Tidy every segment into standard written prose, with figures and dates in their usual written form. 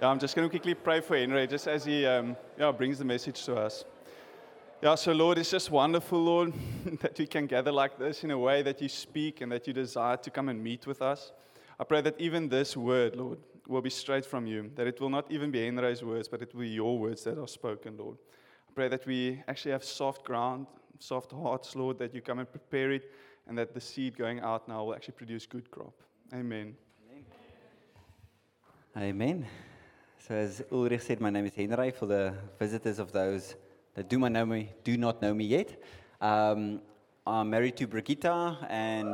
Yeah, I'm just going to quickly pray for Henry just as he brings the message to us. Yeah, so Lord, it's just wonderful, Lord, that we can gather like this in a way that you speak and that you desire to come and meet with us. I pray that even this word, Lord, will be straight from you, that it will not even be Henry's words, but it will be your words that are spoken, Lord. I pray that we actually have soft ground, soft hearts, Lord, that you come and prepare it, and that the seed going out now will actually produce good crop. Amen. Amen. So as Ulrich said, my name is Henry. For the visitors of those that do not know me yet, I'm married to Brigitta, and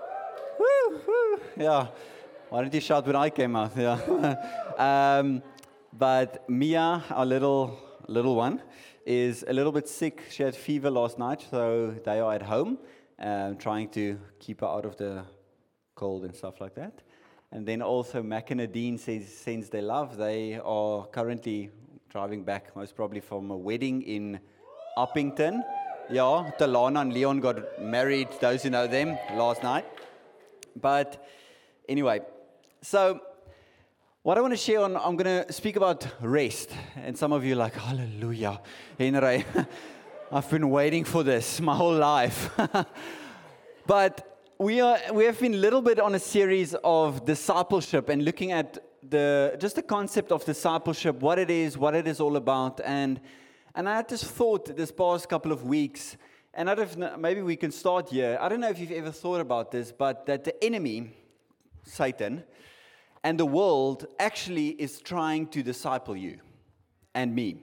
yeah. Why didn't you shout when I came out? Yeah. But Mia, our little one, is a little bit sick. She had fever last night, so they are at home, trying to keep her out of the cold and stuff like that. And then also Mac and Nadine sends their love. They are currently driving back, most probably from a wedding in Uppington. Yeah, Talana and Leon got married, those who know them, last night. But anyway, so what I want to share on, I'm going to speak about rest. And some of you are like, hallelujah, Henry, I've been waiting for this my whole life. But we have been a little bit on a series of discipleship and looking at just the concept of discipleship, what it is all about. And I just thought this past couple of weeks, and I don't know, maybe we can start here. I don't know if you've ever thought about this, but that the enemy, Satan, and the world actually is trying to disciple you and me.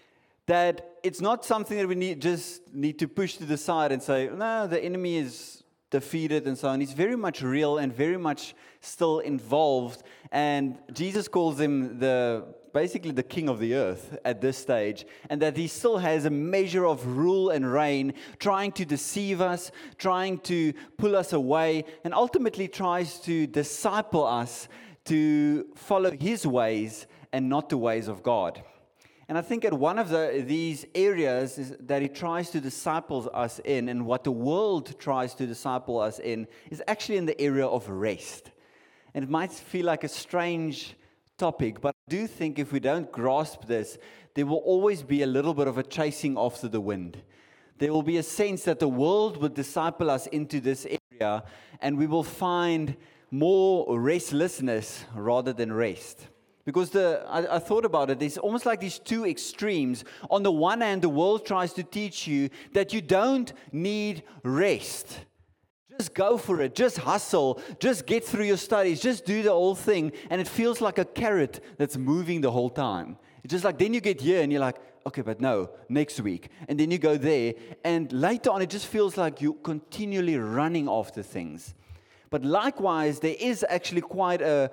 That it's not something that we just need to push to the side and say, no, the enemy is defeated and so on. He's very much real and very much still involved. And Jesus calls him basically the king of the earth at this stage. And that he still has a measure of rule and reign, trying to deceive us, trying to pull us away, and ultimately tries to disciple us to follow his ways and not the ways of God. And I think at one of these areas is that he tries to disciple us in, and what the world tries to disciple us in, is actually in the area of rest. And it might feel like a strange topic, but I do think if we don't grasp this, there will always be a little bit of a chasing after the wind. There will be a sense that the world would disciple us into this area, and we will find more restlessness rather than rest. Because I thought about it, there's almost like these two extremes. On the one hand, the world tries to teach you that you don't need rest. Just go for it, just hustle, just get through your studies, just do the whole thing. And it feels like a carrot that's moving the whole time. It's just like, then you get here and you're like, okay, but no, next week. And then you go there, and later on it just feels like you're continually running after things. But likewise, there is actually quite a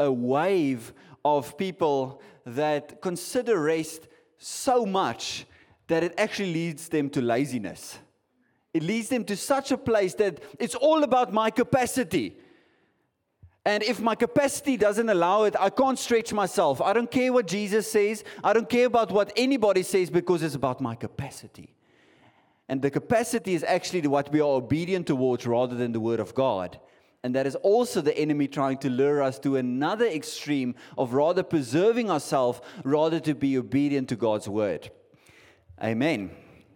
wave of people that consider rest so much that it actually leads them to laziness. It leads them to such a place that it's all about my capacity. And if my capacity doesn't allow it, I can't stretch myself. I don't care what Jesus says. I don't care about what anybody says, because it's about my capacity. And the capacity is actually what we are obedient towards rather than the Word of God. And that is also the enemy trying to lure us to another extreme of rather preserving ourselves rather to be obedient to God's word. Amen.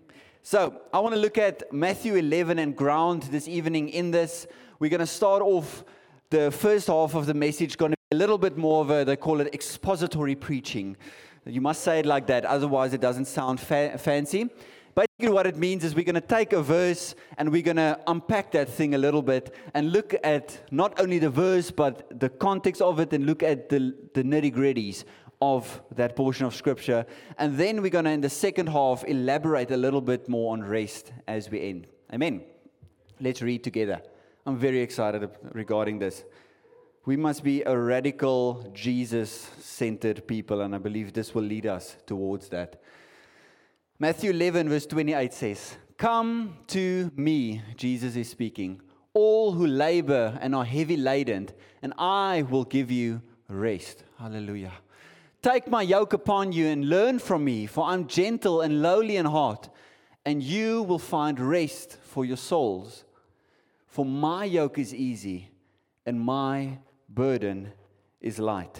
So I want to look at Matthew 11 and ground this evening in this. We're going to start off the first half of the message, going to be a little bit more of they call it expository preaching. You must say it like that, otherwise it doesn't sound fancy. Basically what it means is we're going to take a verse and we're going to unpack that thing a little bit and look at not only the verse but the context of it, and look at the nitty-gritties of that portion of Scripture. And then we're going to, in the second half, elaborate a little bit more on rest as we end. Amen. Let's read together. I'm very excited regarding this. We must be a radical, Jesus-centered people, and I believe this will lead us towards that. Matthew 11 verse 28 says, "Come to me," Jesus is speaking, "all who labor and are heavy laden, and I will give you rest." Hallelujah. "Take my yoke upon you and learn from me, for I'm gentle and lowly in heart, and you will find rest for your souls. For my yoke is easy and my burden is light."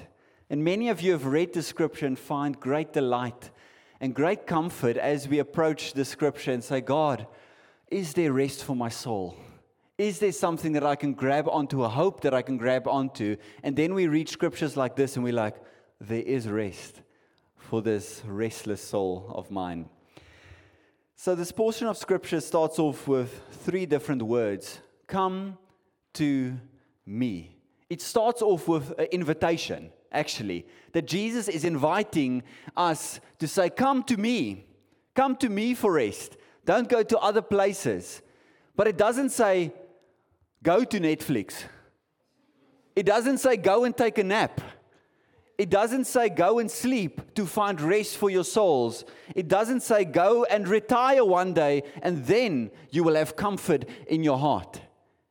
And many of you have read the scripture and find great delight and great comfort as we approach the scripture and say, God, is there rest for my soul? Is there something that I can grab onto, a hope that I can grab onto? And then we read scriptures like this and we're like, there is rest for this restless soul of mine. So this portion of scripture starts off with 3 different words. Come to me. It starts off with an invitation, actually, that Jesus is inviting us to say, come to me. Come to me for rest. Don't go to other places. But it doesn't say, go to Netflix. It doesn't say, go and take a nap. It doesn't say, go and sleep to find rest for your souls. It doesn't say, go and retire one day and then you will have comfort in your heart.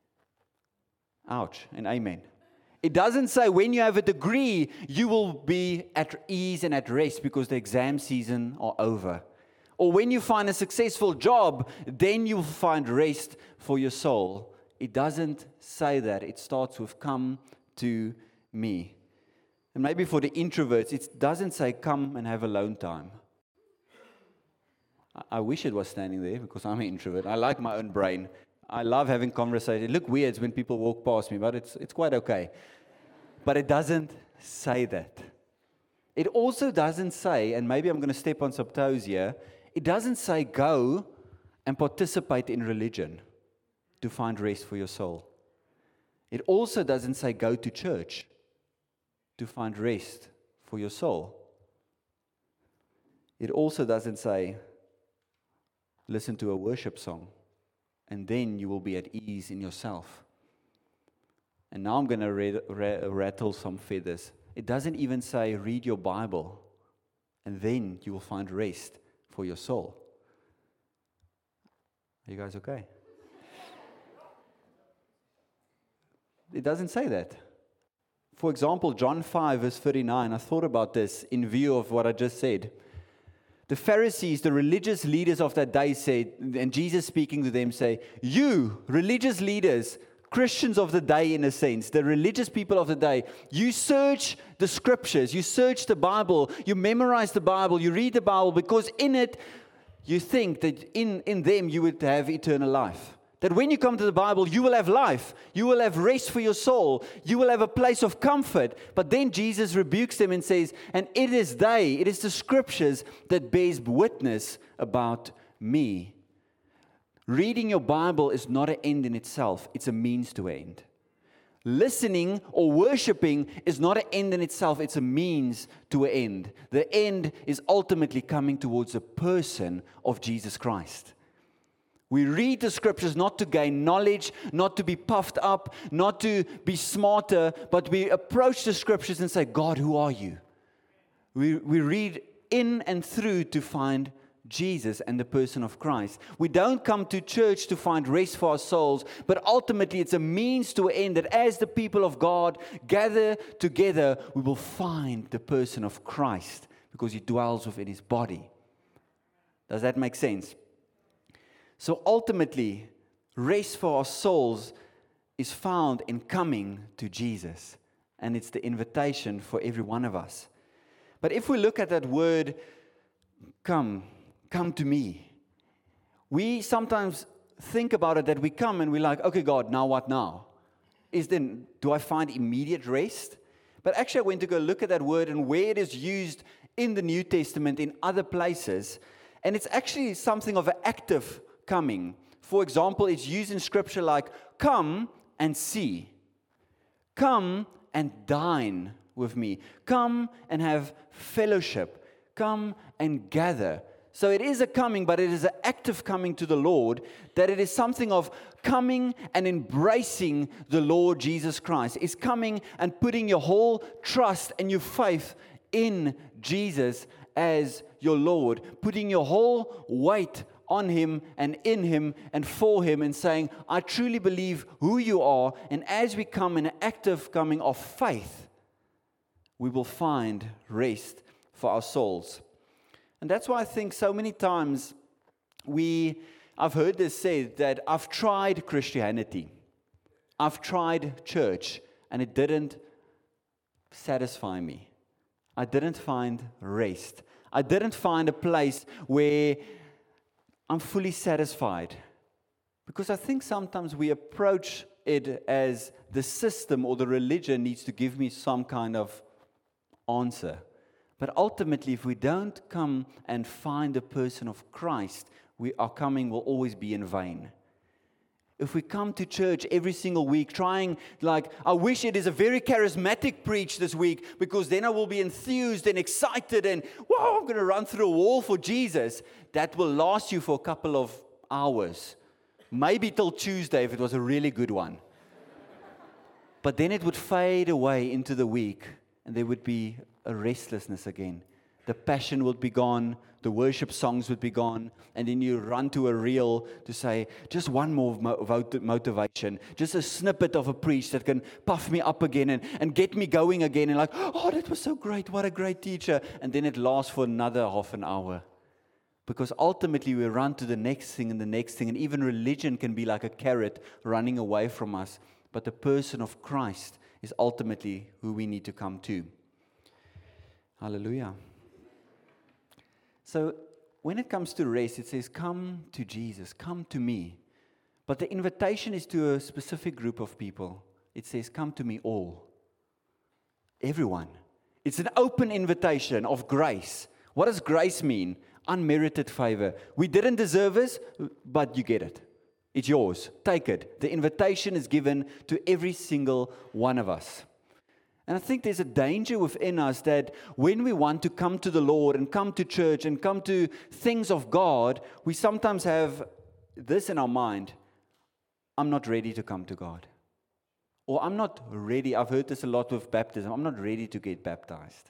Ouch and amen. It doesn't say when you have a degree, you will be at ease and at rest because the exam season are over. Or when you find a successful job, then you will find rest for your soul. It doesn't say that. It starts with come to me. And maybe for the introverts, it doesn't say come and have alone time. I wish it was standing there because I'm an introvert. I like my own brain. I love having conversations. It looks weird when people walk past me, but it's quite okay. But it doesn't say that. It also doesn't say, and maybe I'm going to step on some toes here, it doesn't say go and participate in religion to find rest for your soul. It also doesn't say go to church to find rest for your soul. It also doesn't say listen to a worship song and then you will be at ease in yourself. And now I'm going to rattle some feathers. It doesn't even say read your Bible and then you will find rest for your soul. Are you guys okay? It doesn't say that. For example, John 5 verse 39, I thought about this in view of what I just said. The Pharisees, the religious leaders of that day said, and Jesus speaking to them say, you, religious leaders, Christians of the day in a sense, the religious people of the day, you search the scriptures, you search the Bible, you memorize the Bible, you read the Bible because in it, you think that in them you would have eternal life. That when you come to the Bible, you will have life. You will have rest for your soul. You will have a place of comfort. But then Jesus rebukes them and says, and it is the scriptures that bears witness about me. Reading your Bible is not an end in itself. It's a means to an end. Listening or worshiping is not an end in itself. It's a means to an end. The end is ultimately coming towards the person of Jesus Christ. We read the scriptures not to gain knowledge, not to be puffed up, not to be smarter, but we approach the scriptures and say, God, who are you? We read in and through to find Jesus and the person of Christ. We don't come to church to find rest for our souls, but ultimately it's a means to an end that as the people of God gather together, we will find the person of Christ because he dwells within his body. Does that make sense? So ultimately, rest for our souls is found in coming to Jesus. And it's the invitation for every one of us. But if we look at that word, come to me. We sometimes think about it that we come and we're like, okay, God, now what now? Do I find immediate rest? But actually I went to go look at that word and where it is used in the New Testament in other places. And it's actually something of an active coming. For example, it's used in scripture like, come and see. Come and dine with me. Come and have fellowship. Come and gather. So it is a coming, but it is an active coming to the Lord, that it is something of coming and embracing the Lord Jesus Christ. It's coming and putting your whole trust and your faith in Jesus as your Lord, putting your whole weight on him and in him and for him and saying, I truly believe who you are. And as we come in an active coming of faith, we will find rest for our souls. And that's why I think so many times I've heard this said that I've tried Christianity. I've tried church and it didn't satisfy me. I didn't find rest. I didn't find a place where I'm fully satisfied. Because I think sometimes we approach it as the system or the religion needs to give me some kind of answer. But ultimately, if we don't come and find the person of Christ, our coming will always be in vain. If we come to church every single week trying, like, I wish it is a very charismatic preach this week, because then I will be enthused and excited and, wow, I'm going to run through a wall for Jesus. That will last you for a couple of hours. Maybe till Tuesday if it was a really good one. But then it would fade away into the week, and there would be a restlessness again. The passion would be gone, the worship songs would be gone, and then you run to a reel to say, just one more motivation, just a snippet of a preach that can puff me up again and get me going again, and like, oh, that was so great, what a great teacher, and then it lasts for another half an hour. Because ultimately we run to the next thing and the next thing, and even religion can be like a carrot running away from us, but the person of Christ is ultimately who we need to come to. Hallelujah. So when it comes to rest, it says, come to Jesus, come to me. But the invitation is to a specific group of people. It says, come to me all. Everyone. It's an open invitation of grace. What does grace mean? Unmerited favor. We didn't deserve this, but you get it. It's yours. Take it. The invitation is given to every single one of us. And I think there's a danger within us that when we want to come to the Lord and come to church and come to things of God, we sometimes have this in our mind: I'm not ready to come to God. Or I'm not ready. I've heard this a lot with baptism. I'm not ready to get baptized.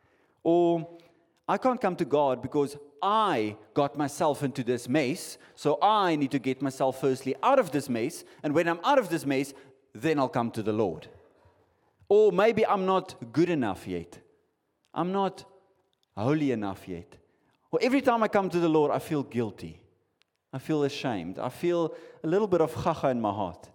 Or I can't come to God because I got myself into this mess, so I need to get myself firstly out of this mess, and when I'm out of this mess, then I'll come to the Lord. Or maybe I'm not good enough yet. I'm not holy enough yet. Or every time I come to the Lord, I feel guilty. I feel ashamed. I feel a little bit of chacha in my heart.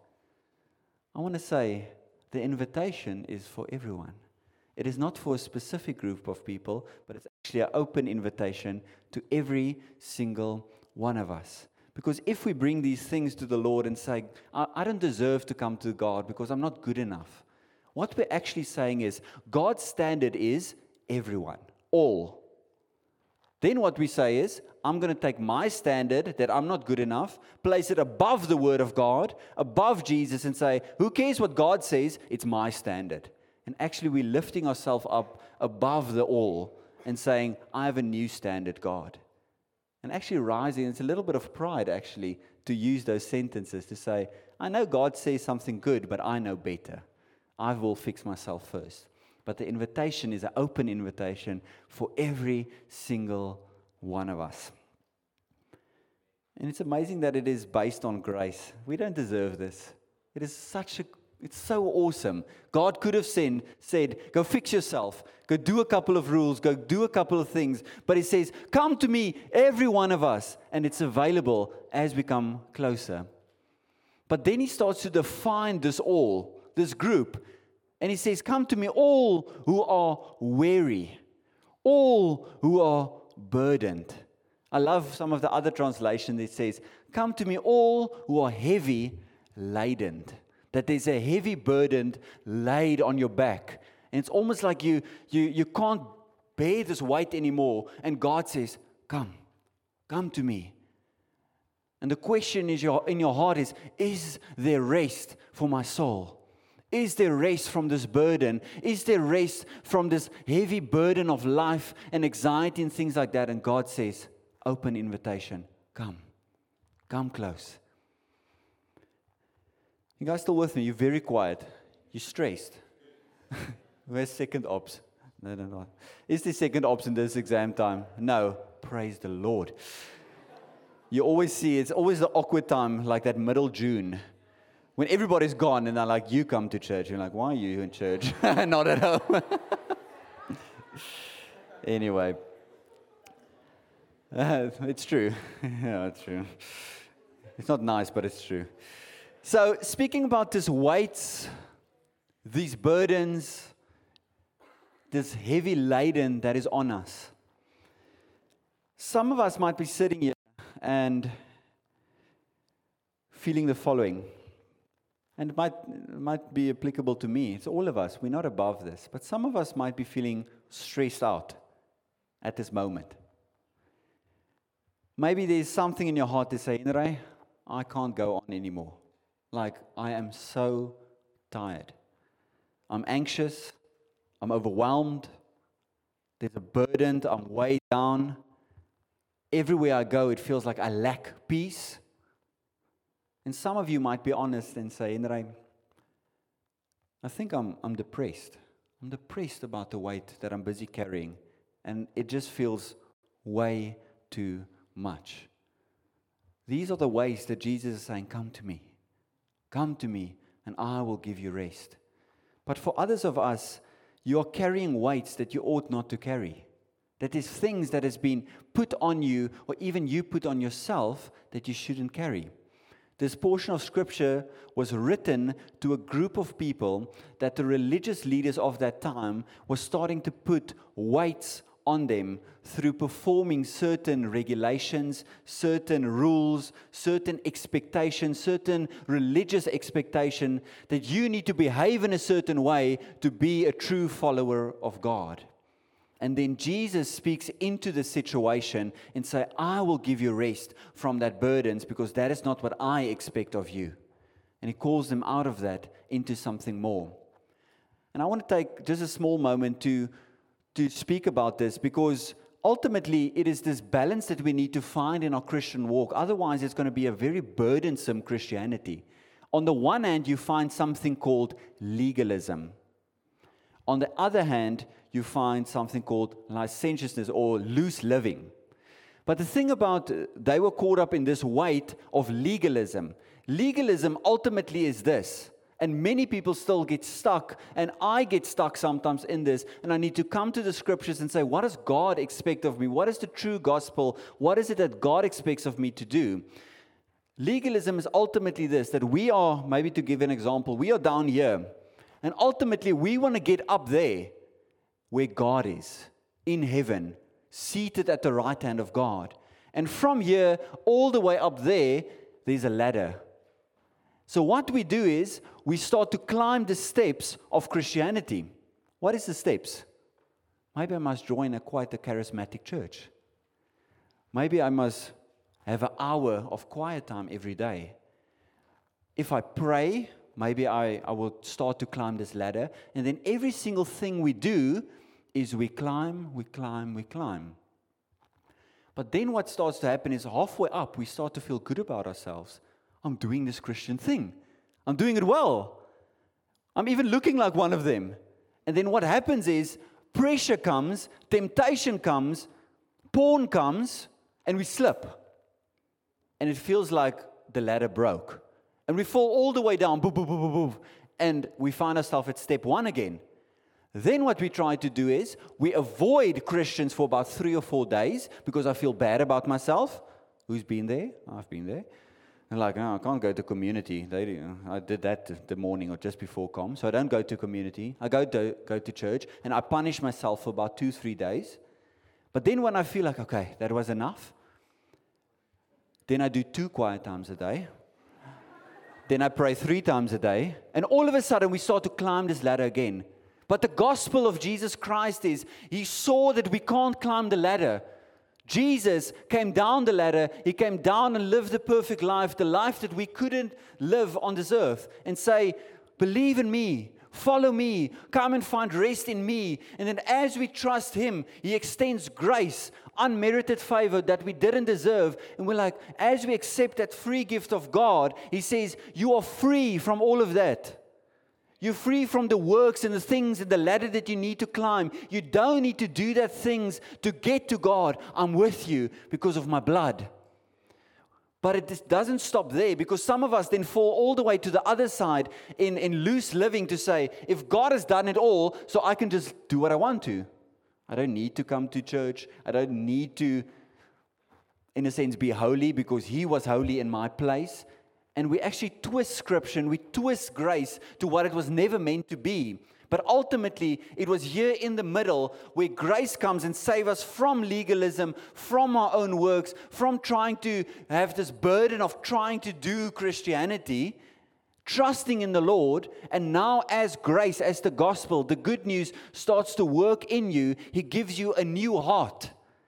I want to say the invitation is for everyone. It is not for a specific group of people, but it's actually an open invitation to every single one of us. Because if we bring these things to the Lord and say, I don't deserve to come to God because I'm not good enough, what we're actually saying is, God's standard is everyone, all. Then what we say is, I'm going to take my standard that I'm not good enough, place it above the Word of God, above Jesus, and say, who cares what God says? It's my standard. And actually we're lifting ourselves up above the all and saying, I have a new standard, God. And actually rising, it's a little bit of pride actually to use those sentences to say, I know God says something good, but I know better. I will fix myself first. But the invitation is an open invitation for every single one of us. And it's amazing that it is based on grace. We don't deserve this. It's so awesome. God could have said, go fix yourself, go do a couple of rules, go do a couple of things. But He says, come to me, every one of us. And it's available as we come closer. But then He starts to define this all, this group. And He says, come to me all who are weary, all who are burdened. I love some of the other translations that says, come to me all who are heavy laden. That there's a heavy burden laid on your back. And it's almost like you can't bear this weight anymore. And God says, come to me. And the question in your heart is there rest for my soul? Is there rest from this burden? Is there rest from this heavy burden of life and anxiety and things like that? And God says, open invitation. Come close. You guys still with me? You're very quiet. You're stressed. Where's second ops? No. Is there second ops in this exam time? No. Praise the Lord. You always see, it's always the awkward time, like that middle June, when everybody's gone and they're like, you come to church. You're like, why are you in church? Not at home. Anyway. It's true. Yeah, it's true. It's not nice, but it's true. So, speaking about these weights, these burdens, this heavy laden that is on us. Some of us might be sitting here and feeling the following. And it might be applicable to me. It's all of us. We're not above this. But some of us might be feeling stressed out at this moment. Maybe there's something in your heart to say, Inray, I can't go on anymore. Like, I am so tired. I'm anxious. I'm overwhelmed. There's a burden. I'm weighed down. Everywhere I go, it feels like I lack peace. And some of you might be honest and say, Inray, I think I'm depressed. I'm depressed about the weight that I'm busy carrying. And it just feels way too much. These are the ways that Jesus is saying, come to me. Come to me, and I will give you rest. But for others of us, you are carrying weights that you ought not to carry. That is things that has been put on you, or even you put on yourself, that you shouldn't carry. This portion of Scripture was written to a group of people that the religious leaders of that time were starting to put weights on them through performing certain regulations, certain rules, certain expectations, certain religious expectation that you need to behave in a certain way to be a true follower of God. And then Jesus speaks into the situation and say, I will give you rest from that burdens because that is not what I expect of you. And he calls them out of that into something more. And I want to take just a small moment to speak about this because ultimately it is this balance that we need to find in our Christian walk. Otherwise, it's going to be a very burdensome Christianity. On the one hand, you find something called legalism. On the other hand, you find something called licentiousness or loose living. But the thing about, they were caught up in this weight of legalism. Legalism ultimately is this. And many people still get stuck, and I get stuck sometimes in this, and I need to come to the Scriptures and say, what does God expect of me? What is the true gospel? What is it that God expects of me to do? Legalism is ultimately this, that we are, maybe to give an example, we are down here, and ultimately we want to get up there where God is, in heaven, seated at the right hand of God. And from here, all the way up there, there's a ladder. So what we do is, we start to climb the steps of Christianity. What is the steps? Maybe I must join quite a charismatic church. Maybe I must have an hour of quiet time every day. If I pray, maybe I will start to climb this ladder. And then every single thing we do is we climb, we climb, we climb. But then what starts to happen is halfway up, we start to feel good about ourselves. I'm doing this Christian thing. I'm doing it well. I'm even looking like one of them. And then what happens is pressure comes, temptation comes, porn comes, and we slip. And it feels like the ladder broke. And we fall all the way down, boom, boom, boom, boom, boom, and we find ourselves at step 1 again. Then what we try to do is we avoid Christians for about 3 or 4 days because I feel bad about myself. Who's been there? I've been there. And like, I can't go to community. I did that the morning or just before com, so I don't go to community. I go to church, and I punish myself for about 2-3 days. But then when I feel like, okay, that was enough, then I do 2 quiet times a day. Then I pray 3 times a day. And all of a sudden, we start to climb this ladder again. But the gospel of Jesus Christ is, He saw that we can't climb the ladder. Jesus came down the ladder. He came down and lived the perfect life, the life that we couldn't live on this earth, and say, believe in me, follow me, come and find rest in me. And then as we trust Him, He extends grace, unmerited favor that we didn't deserve. And we're like, as we accept that free gift of God, He says, you are free from all of that. You're free from the works and the things and the ladder that you need to climb. You don't need to do that things to get to God. I'm with you because of my blood. But it doesn't stop there, because some of us then fall all the way to the other side in loose living to say, if God has done it all, so I can just do what I want to. I don't need to come to church. I don't need to, in a sense, be holy because He was holy in my place. And we actually twist Scripture and we twist grace to what it was never meant to be. But ultimately, it was here in the middle where grace comes and saves us from legalism, from our own works, from trying to have this burden of trying to do Christianity, trusting in the Lord. And now as grace, as the gospel, the good news starts to work in you, He gives you a new heart.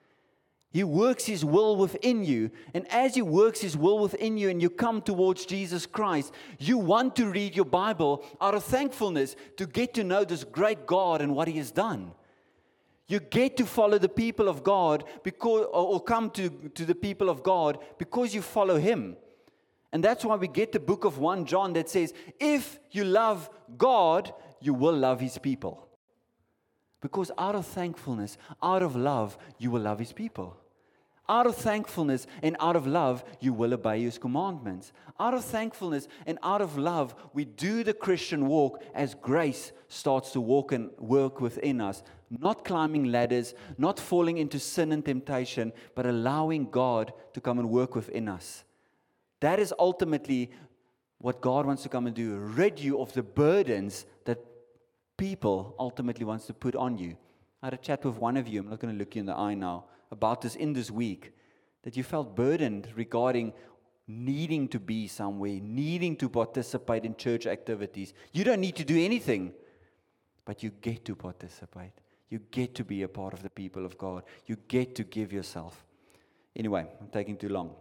He works His will within you. And as He works His will within you and you come towards Jesus Christ, you want to read your Bible out of thankfulness to get to know this great God and what He has done. You get to follow the people of God because, or come to the people of God because you follow Him. And that's why we get the book of 1 John that says, if you love God, you will love His people. Because out of thankfulness, out of love, you will love His people. Out of thankfulness and out of love, you will obey His commandments. Out of thankfulness and out of love, we do the Christian walk as grace starts to walk and work within us. Not climbing ladders, not falling into sin and temptation, but allowing God to come and work within us. That is ultimately what God wants to come and do. Rid you of the burdens that people ultimately wants to put on you. I had a chat with one of you, I'm not going to look you in the eye now, about this in this week, that you felt burdened regarding needing to be somewhere, needing to participate in church activities. You don't need to do anything, but you get to participate. You get to be a part of the people of God. You get to give yourself. Anyway, I'm taking too long.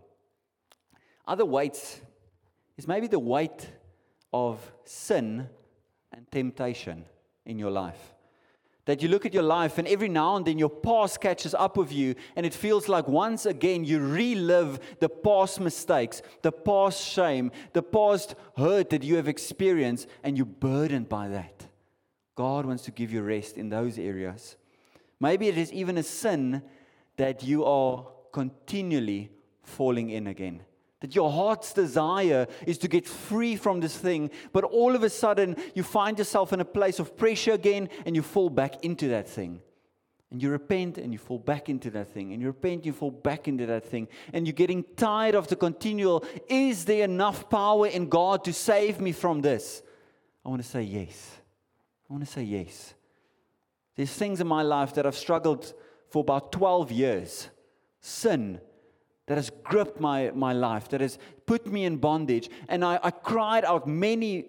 Other weights is maybe the weight of sin and temptation in your life. That you look at your life and every now and then your past catches up with you and it feels like once again you relive the past mistakes, the past shame, the past hurt that you have experienced and you're burdened by that. God wants to give you rest in those areas. Maybe it is even a sin that you are continually falling in again. That your heart's desire is to get free from this thing, but all of a sudden you find yourself in a place of pressure again and you fall back into that thing. And you repent and you fall back into that thing. And you repent and you fall back into that thing. And you're getting tired of the continual, is there enough power in God to save me from this? I want to say yes. I want to say yes. There's things in my life that I've struggled for about 12 years. Sin that has gripped my life, that has put me in bondage. And I cried out many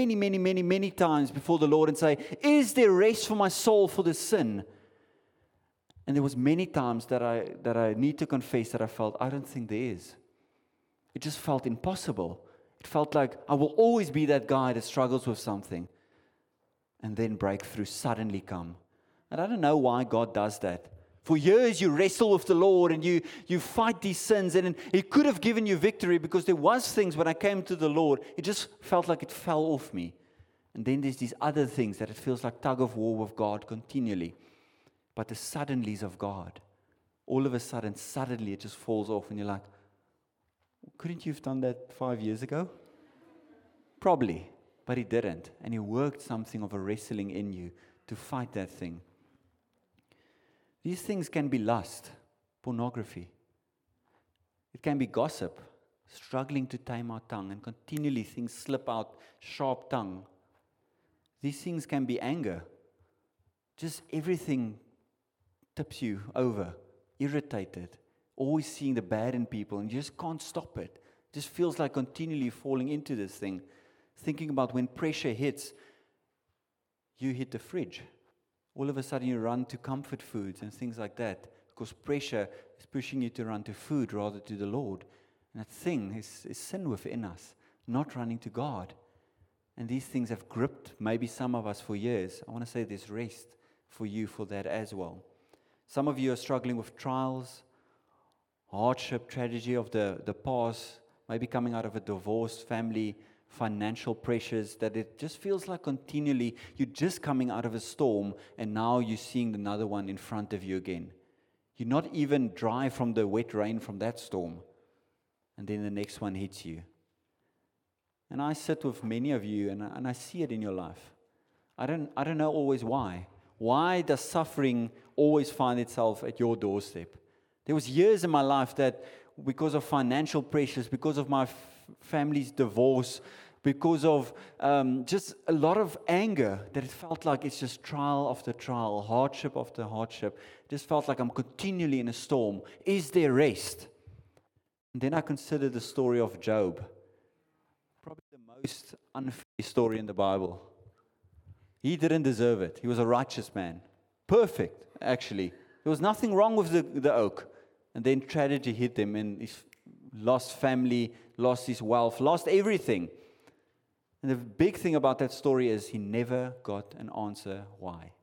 times before the Lord and say, is there rest for my soul for this sin? And there was many times that I need to confess that I felt, I don't think there is. It just felt impossible. It felt like I will always be that guy that struggles with something. And then breakthrough suddenly come. And I don't know why God does that. For years you wrestle with the Lord and you fight these sins, and He could have given you victory because there was things when I came to the Lord, it just felt like it fell off me. And then there's these other things that it feels like tug of war with God continually. But the suddenlies of God, all of a sudden, suddenly it just falls off and you're like, couldn't you have done that 5 years ago? Probably, but He didn't. And He worked something of a wrestling in you to fight that thing. These things can be lust, pornography. It can be gossip, struggling to tame our tongue and continually things slip out, sharp tongue. These things can be anger. Just everything tips you over, irritated, always seeing the bad in people and you just can't stop it. It just feels like continually falling into this thing. Thinking about when pressure hits, you hit the fridge. All of a sudden you run to comfort foods and things like that because pressure is pushing you to run to food rather to the Lord. And that thing is sin within us, not running to God. And these things have gripped maybe some of us for years. I want to say there's rest for you for that as well. Some of you are struggling with trials, hardship, tragedy of the past, maybe coming out of a divorced family, financial pressures, that it just feels like continually you're just coming out of a storm and now you're seeing another one in front of you again. You're not even dry from the wet rain from that storm. And then the next one hits you. And I sit with many of you and I see it in your life. I don't know always why. Why does suffering always find itself at your doorstep? There was years in my life that because of financial pressures, because of my family's divorce, because of just a lot of anger, that it felt like it's just trial after trial, hardship after hardship. It just felt like I'm continually in a storm. Is there rest? And then I considered the story of Job, probably the most unfair story in the Bible. He didn't deserve it. He was a righteous man. Perfect, actually. There was nothing wrong with the oak. And then tragedy hit him, and he lost family, lost his wealth, lost everything. And the big thing about that story is he never got an answer why.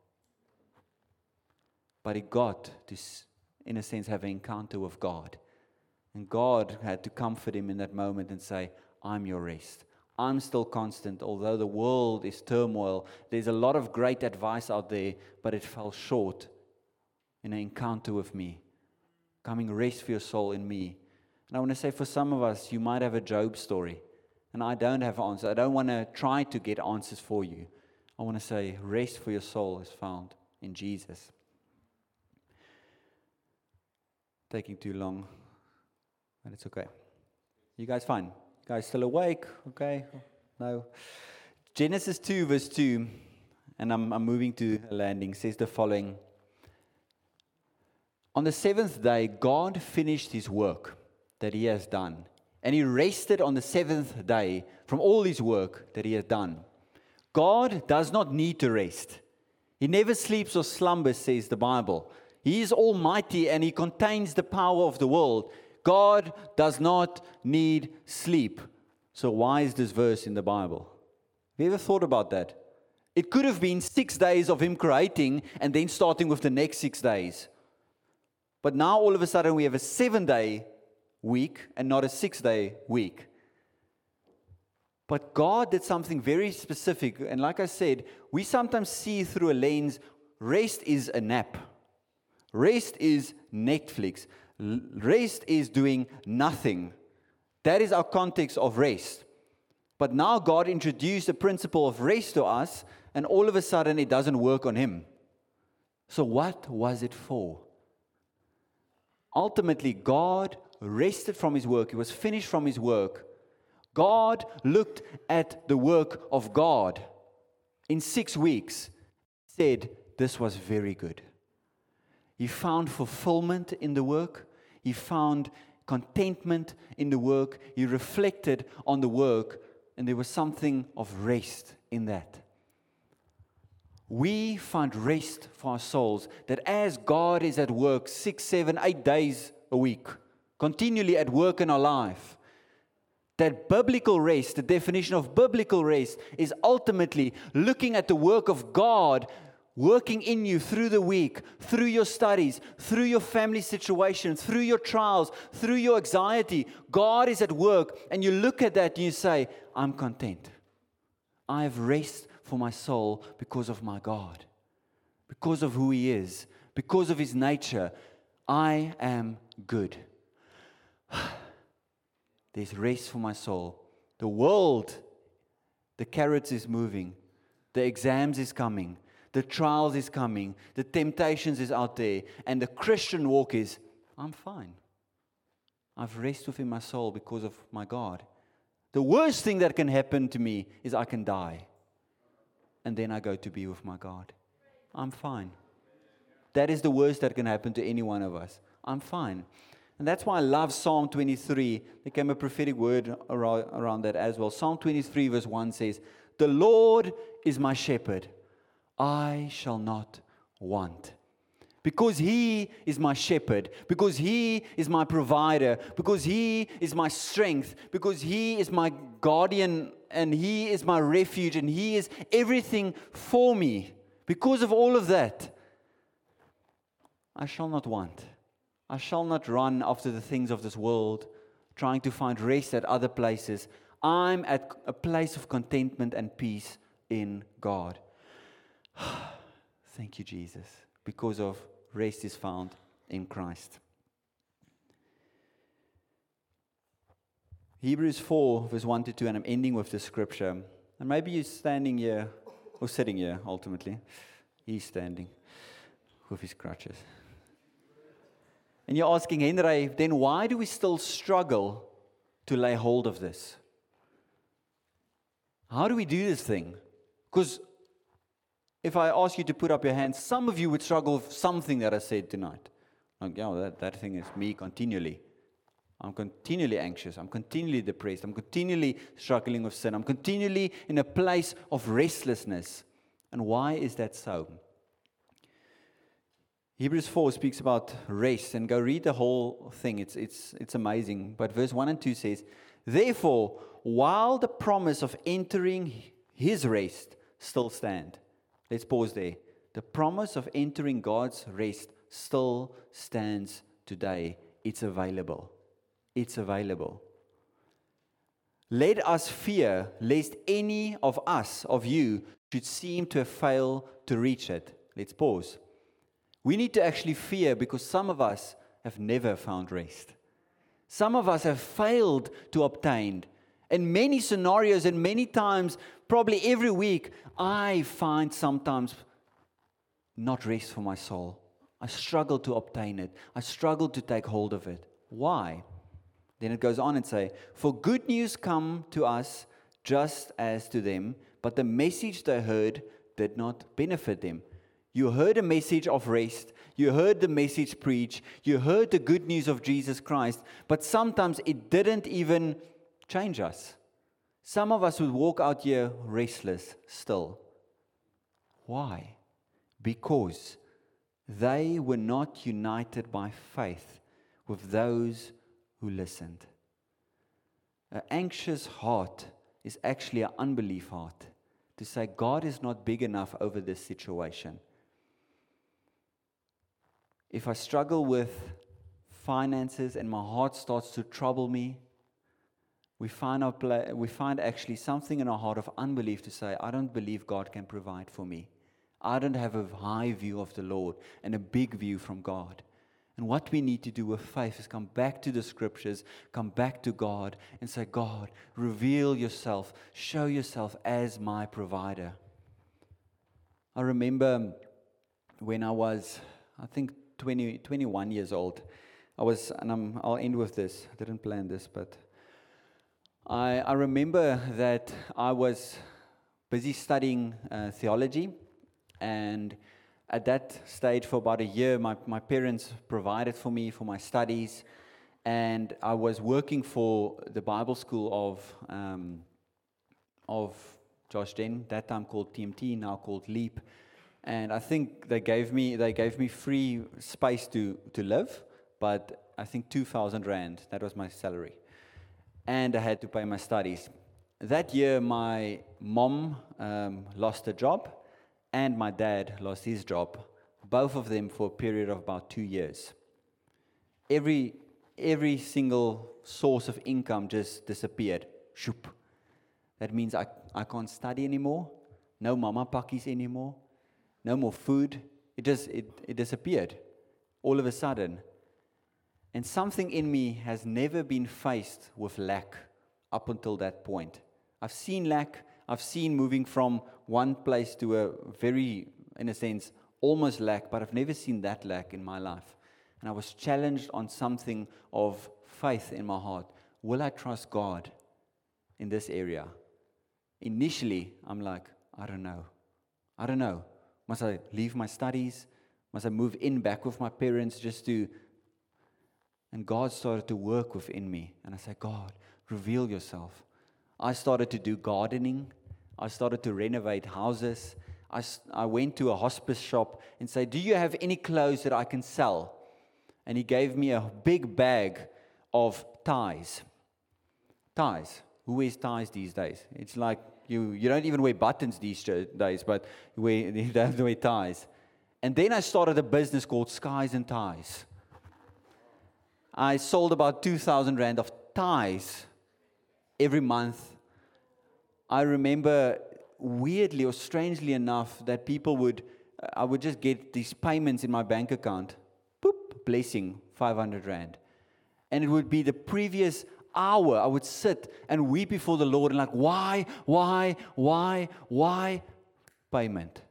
But he got to, in a sense, have an encounter with God. And God had to comfort him in that moment and say, I'm your rest. I'm still constant, although the world is turmoil. There's a lot of great advice out there, but it fell short in an encounter with me. Coming rest for your soul in me. And I want to say for some of us, you might have a Job story. And I don't have answers. I don't want to try to get answers for you. I want to say rest for your soul is found in Jesus. Taking too long, but it's okay. You guys fine? You guys still awake? Okay? No? Genesis 2 verse 2, and I'm moving to a landing, says the following. On the seventh day, God finished his work that he has done. And he rested on the seventh day from all his work that he has done. God does not need to rest. He never sleeps or slumbers, says the Bible. He is almighty and he contains the power of the world. God does not need sleep. So why is this verse in the Bible? Have you ever thought about that? It could have been 6 days of him creating and then starting with the next 6 days. But now all of a sudden we have a 7-day week and not a 6-day week. But God did something very specific. And like I said, we sometimes see through a lens, rest is a nap. Rest is Netflix. Rest is doing nothing. That is our context of rest. But now God introduced the principle of rest to us, and all of a sudden it doesn't work on him. So what was it for? Ultimately, God rested from his work. He was finished from his work. God looked at the work of God in 6 weeks, said, this was very good. He found fulfillment in the work. He found contentment in the work. He reflected on the work, and there was something of rest in that. We find rest for our souls, that as God is at work 6, 7, 8 days a week, continually at work in our life, that biblical rest, the definition of biblical rest, is ultimately looking at the work of God working in you through the week, through your studies, through your family situation, through your trials, through your anxiety. God is at work, and you look at that and you say, I'm content. I have rest for my soul because of my God, because of who He is, because of His nature. I am good. There's rest for my soul. The world, the carrots is moving. The exams is coming. The trials is coming. The temptations is out there. And the Christian walk is, I'm fine. I've rest within my soul because of my God. The worst thing that can happen to me is I can die. And then I go to be with my God. I'm fine. That is the worst that can happen to any one of us. I'm fine. And that's why I love Psalm 23. There came a prophetic word around that as well. Psalm 23 verse 1 says, the Lord is my shepherd. I shall not want. Because He is my shepherd, because He is my provider, because He is my strength, because He is my guardian, and He is my refuge, and He is everything for me. Because of all of that, I shall not want. I shall not run after the things of this world, trying to find rest at other places. I'm at a place of contentment and peace in God. Thank you, Jesus, because of rest is found in Christ. Hebrews 4, verse 1 to 2, and I'm ending with this scripture. And maybe you're standing here, or sitting here, ultimately. He's standing with his crutches. And you're asking, Henry, then why do we still struggle to lay hold of this? how do we do this thing? Because if I ask you to put up your hands, some of you would struggle with something that I said tonight. Like, yeah, that thing is me continually. I'm continually anxious. I'm continually depressed. I'm continually struggling with sin. I'm continually in a place of restlessness. And why is that so? Hebrews 4 speaks about rest, and go read the whole thing. It's amazing. But verse 1 and 2 says, therefore, while the promise of entering his rest still stand. Let's pause there. The promise of entering God's rest still stands today. It's available. It's available. Let us fear lest any of us, of you, should seem to have failed to reach it. Let's pause. We need to actually fear because some of us have never found rest. Some of us have failed to obtain. In many scenarios and many times, probably every week, I find sometimes not rest for my soul. I struggle to obtain it. I struggle to take hold of it. Why? Then it goes on and say, for good news come to us just as to them, but the message they heard did not benefit them. You heard a message of rest. You heard the message preached. You heard the good news of Jesus Christ. But sometimes it didn't even change us. Some of us would walk out here restless still. Why? Because they were not united by faith with those who listened. An anxious heart is actually an unbelief heart. To say God is not big enough over this situation. If I struggle with finances and my heart starts to trouble me, we find actually something in our heart of unbelief to say, I don't believe God can provide for me. I don't have a high view of the Lord and a big view from God. And what we need to do with faith is come back to the scriptures, come back to God and say, God, reveal yourself, show yourself as my provider. I remember when I was, I think, 21 years old. I'll end with this. I didn't plan this, but I remember that I was busy studying theology, and at that stage for about a year, my parents provided for me for my studies, and I was working for the Bible school of Josh Den, that time called TMT, now called Leap. And I think they gave me free space to live, but I think 2,000 rand, that was my salary. And I had to pay my studies. That year, my mom lost a job, and my dad lost his job, both of them for a period of about 2 years. Every single source of income just disappeared. Shoop. That means I can't study anymore, no mama pakkies anymore. No more food. It disappeared all of a sudden. And something in me has never been faced with lack up until that point. I've seen lack. I've seen moving from one place to a very, in a sense, almost lack, but I've never seen that lack in my life. And I was challenged on something of faith in my heart. Will I trust God in this area? Initially, I'm like, I don't know. Must I leave my studies? Must I move in back with my parents just to... And God started to work within me. And I said, God, reveal yourself. I started to do gardening. I started to renovate houses. I went to a hospice shop and said, do you have any clothes that I can sell? And he gave me a big bag of ties. Ties. Who wears ties these days? It's like... You don't even wear buttons these days, but you don't wear ties. And then I started a business called Skies and Ties. I sold about 2,000 rand of ties every month. I remember, weirdly or strangely enough, that I would just get these payments in my bank account. Boop, blessing, 500 rand. And it would be the previous hour, I would sit and weep before the Lord and like, why? Payment.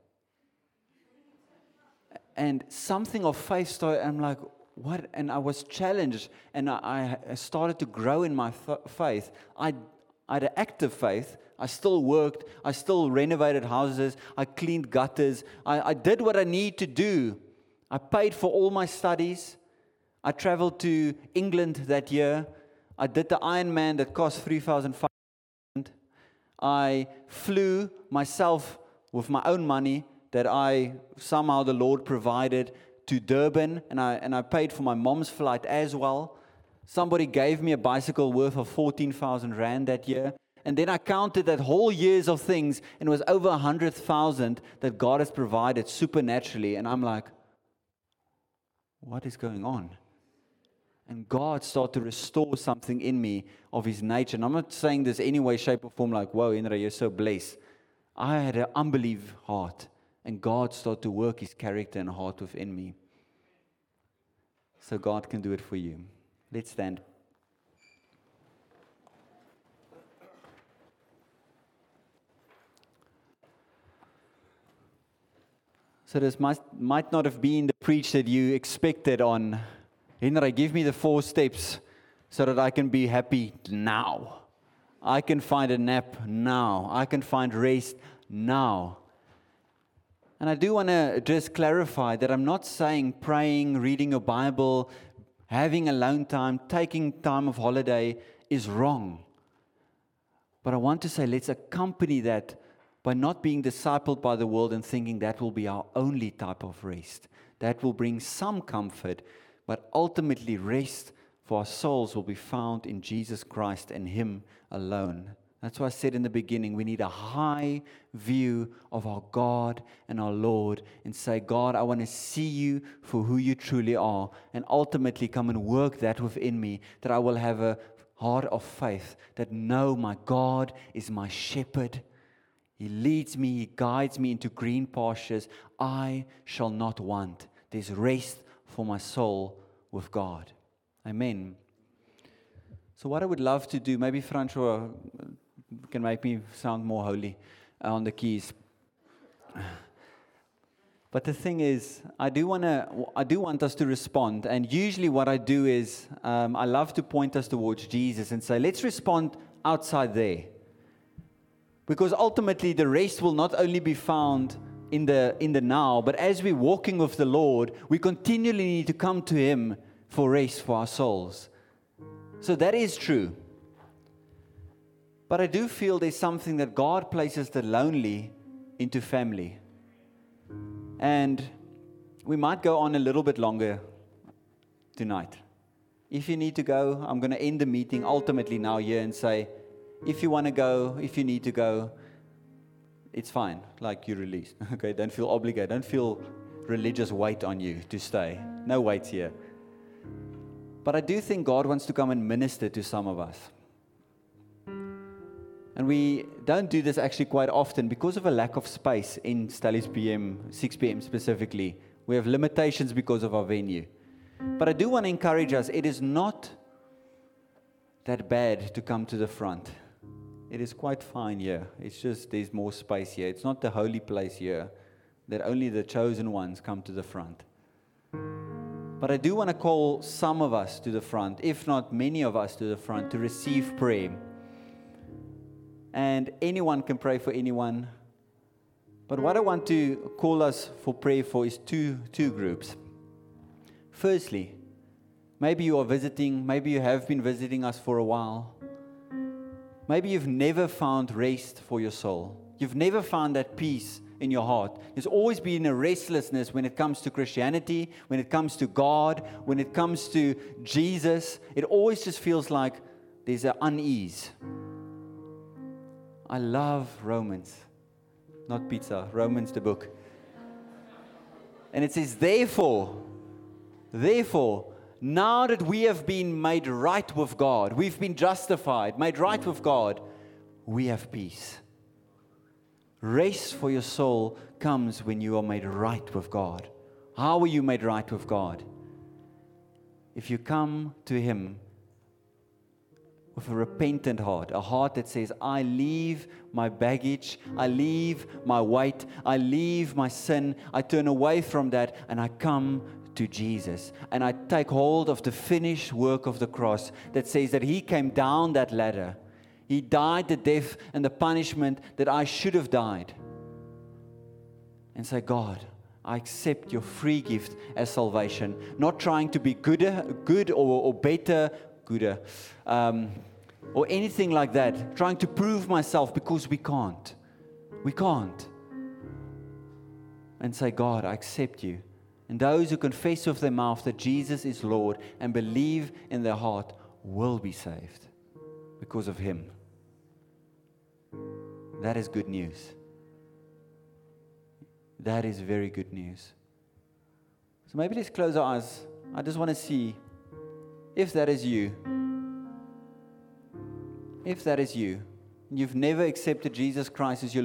And something of faith started, I'm like, what? And I was challenged, and I started to grow in my faith. I I had an active faith. I still worked. I still renovated houses. I cleaned gutters. I did what I need to do. I paid for all my studies. I traveled to England that year. I did the Ironman that cost $3,500. I flew myself with my own money that somehow the Lord provided to Durban, and I paid for my mom's flight as well. Somebody gave me a bicycle worth of 14,000 rand that year. And then I counted that whole years of things, and it was over 100,000 that God has provided supernaturally. And I'm like, what is going on? And God started to restore something in me of His nature. And I'm not saying this any way, shape, or form like, whoa, Indra, you're so blessed. I had an unbelief heart, and God started to work His character and heart within me. So God can do it for you. Let's stand. So this might not have been the preach that you expected on, Henry, give me the 4 steps so that I can be happy now. I can find a nap now. I can find rest now. And I do want to just clarify that I'm not saying praying, reading your Bible, having alone time, taking time of holiday is wrong. But I want to say let's accompany that by not being discipled by the world and thinking that will be our only type of rest. That will bring some comfort, but ultimately rest for our souls will be found in Jesus Christ and Him alone. That's why I said in the beginning, we need a high view of our God and our Lord and say, God, I want to see you for who you truly are, and ultimately come and work that within me, that I will have a heart of faith, that no, my God is my shepherd. He leads me, He guides me into green pastures. I shall not want. There's rest for my soul with God. Amen. So what I would love to do, maybe Francois can make me sound more holy on the keys. But the thing is, I do want us to respond. And usually what I do is, I love to point us towards Jesus and say, let's respond outside there. Because ultimately the rest will not only be found in the now, but as we're walking with the Lord, we continually need to come to Him for rest for our souls. So that is true. But I do feel there's something that God places the lonely into family. And we might go on a little bit longer tonight. If you need to go, I'm going to end the meeting ultimately now here and say, if you want to go, if you need to go, it's fine, like you're released. Okay, don't feel obligated. Don't feel religious weight on you to stay. No weight here. But I do think God wants to come and minister to some of us. And we don't do this actually quite often because of a lack of space in Stellies PM, 6 p.m. specifically. We have limitations because of our venue. But I do want to encourage us, it is not that bad to come to the front. It is quite fine here. It's just there's more space here. It's not the holy place here that only the chosen ones come to the front. But I do want to call some of us to the front, if not many of us to the front, to receive prayer. And anyone can pray for anyone. But what I want to call us for prayer for is two groups. Firstly, maybe you are visiting, maybe you have been visiting us for a while. Maybe you've never found rest for your soul. You've never found that peace in your heart. There's always been a restlessness when it comes to Christianity, when it comes to God, when it comes to Jesus. It always just feels like there's an unease. I love Romans, not pizza, Romans the book. And it says, therefore, now that we have been made right with God, we've been justified, made right with God, we have peace. Rest for your soul comes when you are made right with God. How are you made right with God? If you come to Him with a repentant heart, a heart that says, I leave my baggage, I leave my weight, I leave my sin, I turn away from that, and I come to Jesus. And I take hold of the finished work of the cross that says that He came down that ladder. He died the death and the punishment that I should have died. And say, God, I accept your free gift as salvation. Not trying to be good or better, or anything like that. Trying to prove myself, because we can't. We can't. And say, God, I accept you. And those who confess with their mouth that Jesus is Lord and believe in their heart will be saved because of Him. That is good news. That is very good news. So maybe let's close our eyes. I just want to see if that is you. If that is you, you've never accepted Jesus Christ as your